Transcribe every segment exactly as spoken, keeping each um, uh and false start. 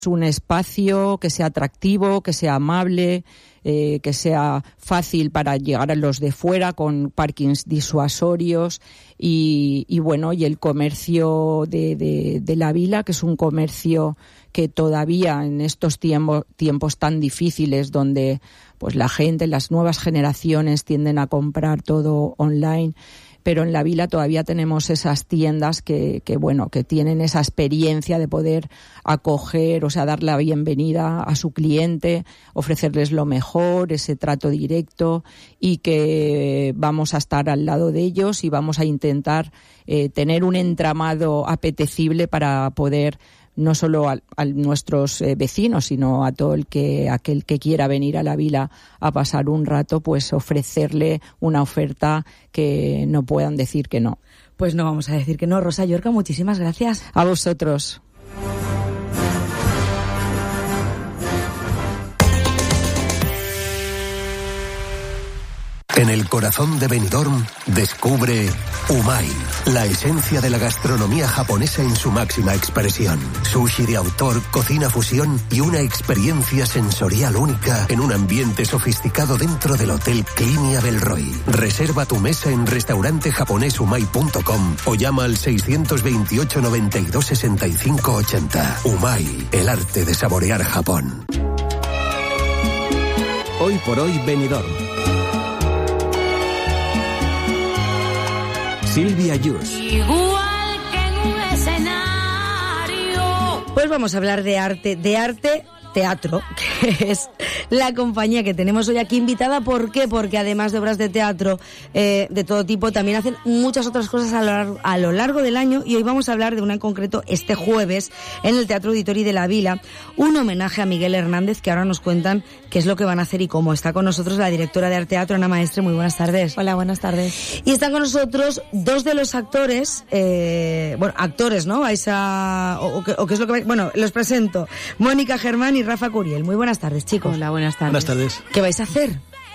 un espacio que sea atractivo, que sea amable, eh, que sea fácil para llegar a los de fuera, con parkings disuasorios y, y bueno, y el comercio de, de, de la vila, que es un comercio que todavía en estos tiempos, tiempos tan difíciles, donde pues la gente, las nuevas generaciones tienden a comprar todo online, pero en la vila todavía tenemos esas tiendas que, que bueno, que tienen esa experiencia de poder acoger, o sea, dar la bienvenida a su cliente, ofrecerles lo mejor, ese trato directo, y que vamos a estar al lado de ellos y vamos a intentar eh, tener un entramado apetecible para poder no solo a, a nuestros eh, vecinos, sino a todo el que aquel que quiera venir a la vila a pasar un rato, pues ofrecerle una oferta que no puedan decir que no. Pues no vamos a decir que no. Rosa Llorca, muchísimas gracias. A vosotros. En el corazón de Benidorm, descubre Umai, la esencia de la gastronomía japonesa en su máxima expresión. Sushi de autor, cocina fusión y una experiencia sensorial única en un ambiente sofisticado dentro del Hotel Clinia Belroy. Reserva tu mesa en restaurante japonés umai punto com o llama al seiscientos veintiocho noventa y dos sesenta y cinco ochenta. Umai, el arte de saborear Japón. Hoy por hoy Benidorm. Silvia Yus. Igual que en un escenario. Pues vamos a hablar de arte, de arte teatro, que es la compañía que tenemos hoy aquí invitada. ¿Por qué? Porque además de obras de teatro eh, de todo tipo, también hacen muchas otras cosas a lo, largo, a lo largo del año, y hoy vamos a hablar de una en concreto este jueves en el Teatro Auditori de la Vila, un homenaje a Miguel Hernández, que ahora nos cuentan qué es lo que van a hacer y cómo. Está con nosotros la directora de Arte Teatro, Ana Maestre. Muy buenas tardes. Hola, buenas tardes. Y están con nosotros dos de los actores, eh, bueno, actores, ¿no? Vais a, o, o, o qué es lo que vais, bueno, los presento. Mónica Germán y Rafa Curiel. Muy buenas tardes, chicos. Hola, buenas tardes. Buenas tardes. ¿Qué vais a hacer?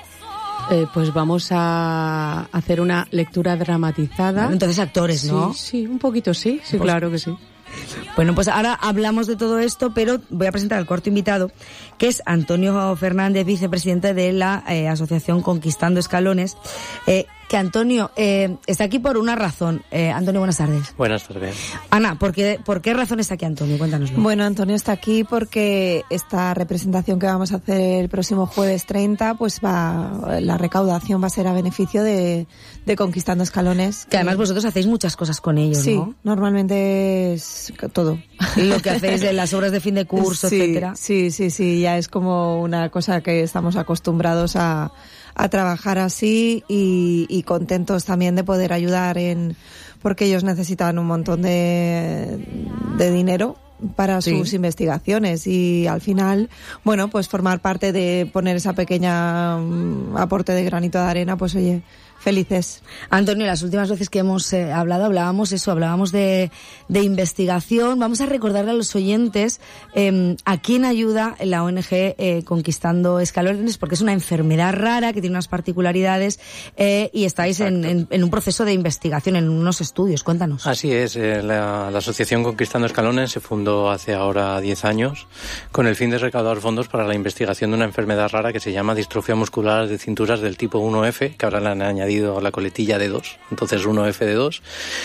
Eh, pues vamos a hacer una lectura dramatizada. Bueno, entonces actores, ¿no? Sí, sí, un poquito sí, sí, pues, claro que sí. Bueno, pues ahora hablamos de todo esto, pero voy a presentar al cuarto invitado, que es Antonio Fernández, vicepresidente de la eh, Asociación Conquistando Escalones. Eh, que Antonio eh, está aquí por una razón. Eh, Antonio, buenas tardes. Buenas tardes. Ana, ¿por qué, ¿por qué razón está aquí Antonio? Cuéntanoslo. Bueno, Antonio está aquí porque esta representación que vamos a hacer el próximo jueves treinta, pues va, la recaudación va a ser a beneficio de, de Conquistando Escalones. Que además vosotros hacéis muchas cosas con ellos, sí, ¿no? Sí, normalmente es todo. Lo que hacéis en las obras de fin de curso, sí, etcétera. Sí, sí, sí, ya es como una cosa que estamos acostumbrados a a trabajar así, y, y contentos también de poder ayudar en, porque ellos necesitan un montón de, de dinero para sí. sus investigaciones, y al final, bueno, pues formar parte de poner esa pequeña um, aporte de granito de arena, pues oye, felices. Antonio, las últimas veces que hemos eh, hablado, hablábamos eso, hablábamos de, de investigación. Vamos a recordarle a los oyentes eh, a quién ayuda la O N G eh, Conquistando Escalones, porque es una enfermedad rara que tiene unas particularidades eh, y estáis en, en, en un proceso de investigación, en unos estudios. Cuéntanos. Así es, eh, la, la Asociación Conquistando Escalones se fundó hace ahora diez años con el fin de recaudar fondos para la investigación de una enfermedad rara que se llama distrofia muscular de cinturas del tipo uno F, que ahora le han añadido la coletilla D dos, entonces uno F D dos.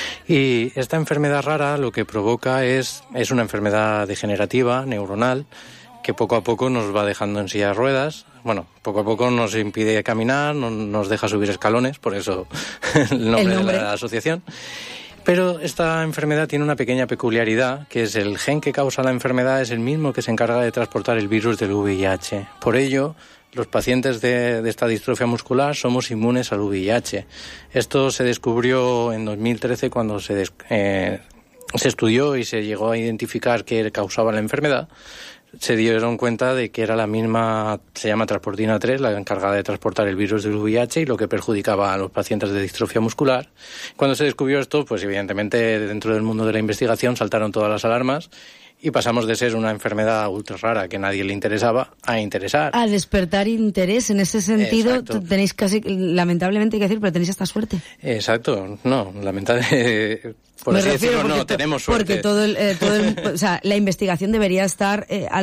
Y esta enfermedad rara lo que provoca es, es una enfermedad degenerativa, neuronal, que poco a poco nos va dejando en silla de ruedas. Bueno, poco a poco nos impide caminar, no, nos deja subir escalones, por eso el nombre, el nombre de la asociación. Pero esta enfermedad tiene una pequeña peculiaridad, que es el gen que causa la enfermedad es el mismo que se encarga de transportar el virus del V I H. Por ello, los pacientes de, de esta distrofia muscular somos inmunes al V I H. Esto se descubrió en dos mil trece cuando se, des, eh, se estudió y se llegó a identificar qué causaba la enfermedad. Se dieron cuenta de que era la misma, se llama transportina tres, la encargada de transportar el virus del V I H, y lo que perjudicaba a los pacientes de distrofia muscular. Cuando se descubrió esto, pues evidentemente dentro del mundo de la investigación saltaron todas las alarmas y pasamos de ser una enfermedad ultra rara que nadie le interesaba a interesar. A despertar interés. En ese sentido, Exacto. tenéis casi, lamentablemente hay que decir, pero tenéis esta suerte. Exacto, no, lamentable, por Me así refiero decirlo, no, porque to- tenemos suerte. Porque todo el, eh, todo el, o sea, la investigación debería estar eh, al